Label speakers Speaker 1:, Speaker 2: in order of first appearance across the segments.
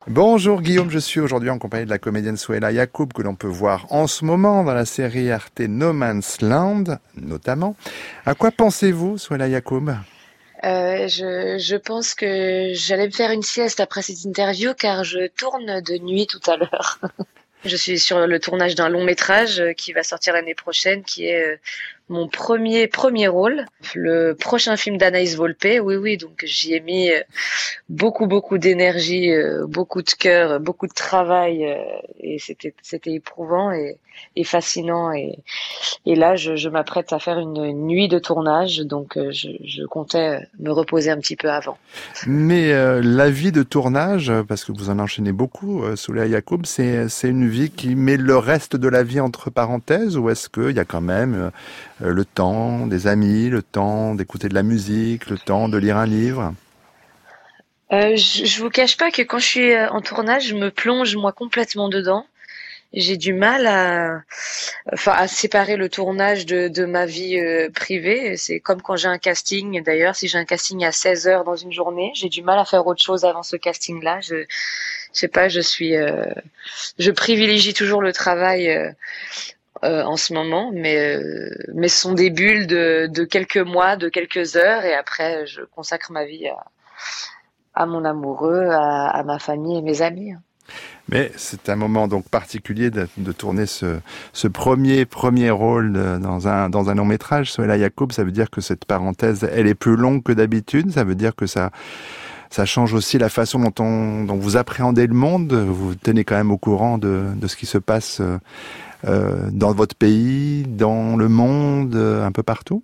Speaker 1: Bonjour Guillaume, je suis aujourd'hui en compagnie de la comédienne Souhaila Yacoub que l'on peut voir en ce moment dans la série Arte No Man's Land, notamment. À quoi pensez-vous, Souhaila Yacoub?
Speaker 2: Je pense que j'allais me faire une sieste après cette interview car je tourne de nuit tout à l'heure. Je suis sur le tournage d'un long métrage qui va sortir l'année prochaine, qui est mon premier rôle. Le prochain film d'Anaïs Volpe, oui oui, donc j'y ai mis beaucoup d'énergie, beaucoup de cœur, beaucoup de travail et c'était éprouvant et fascinant et là je m'apprête à faire une nuit de tournage, donc je comptais me reposer un petit peu avant.
Speaker 1: Mais la vie de tournage, parce que vous en enchaînez beaucoup, Souhaila Yacoub, c'est une vie qui met le reste de la vie entre parenthèses, ou est-ce qu'il y a quand même le temps des amis, le temps d'écouter de la musique, le temps de lire un livre?
Speaker 2: Je vous cache pas que quand je suis en tournage, je me plonge moi complètement dedans. J'ai du mal à séparer le tournage de ma vie privée. C'est comme quand j'ai un casting. D'ailleurs, si j'ai un casting à 16 heures dans une journée, j'ai du mal à faire autre chose avant ce casting-là. Je sais pas, je privilégie toujours le travail en ce moment, mais ce sont des bulles de quelques mois, de quelques heures, et après, je consacre ma vie à mon amoureux, à ma famille et mes amis.
Speaker 1: Mais c'est un moment donc particulier de tourner ce premier rôle dans un long métrage. Souhaila Yacoub, ça veut dire que cette parenthèse, elle est plus longue que d'habitude. Ça veut dire que ça change aussi la façon dont vous appréhendez le monde. Vous tenez quand même au courant de ce qui se passe dans votre pays, dans le monde, un peu partout.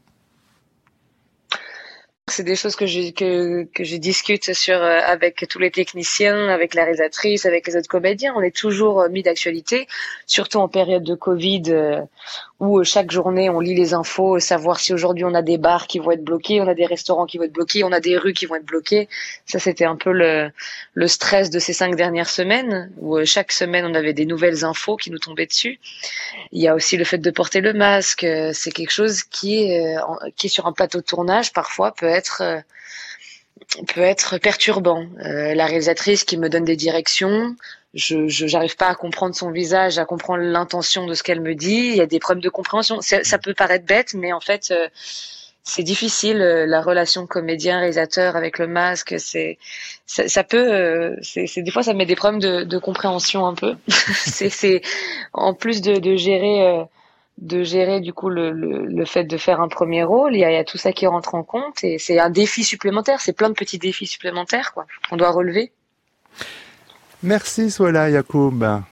Speaker 2: C'est des choses que je discute avec tous les techniciens, avec la réalisatrice, avec les autres comédiens. On est toujours mis d'actualité, surtout en période de Covid, où chaque journée on lit les infos, savoir si aujourd'hui on a des bars qui vont être bloqués, on a des restaurants qui vont être bloqués, on a des rues qui vont être bloquées. Ça, c'était un peu le stress de ces 5 dernières semaines, où chaque semaine on avait des nouvelles infos qui nous tombaient dessus. Il y a aussi le fait de porter le masque. C'est quelque chose qui est sur un plateau de tournage parfois peut être perturbant. La réalisatrice qui me donne des directions, j'arrive pas à comprendre son visage, à comprendre l'intention de ce qu'elle me dit. Il y a des problèmes de compréhension. Ça peut paraître bête, mais en fait, c'est difficile. La relation comédien-réalisateur avec le masque, ça peut, des fois ça met des problèmes de compréhension un peu. C'est en plus de gérer du coup le fait de faire un premier rôle, il y a tout ça qui rentre en compte et c'est un défi supplémentaire, c'est plein de petits défis supplémentaires quoi qu'on doit relever.
Speaker 1: Merci Souhaila Yacoub.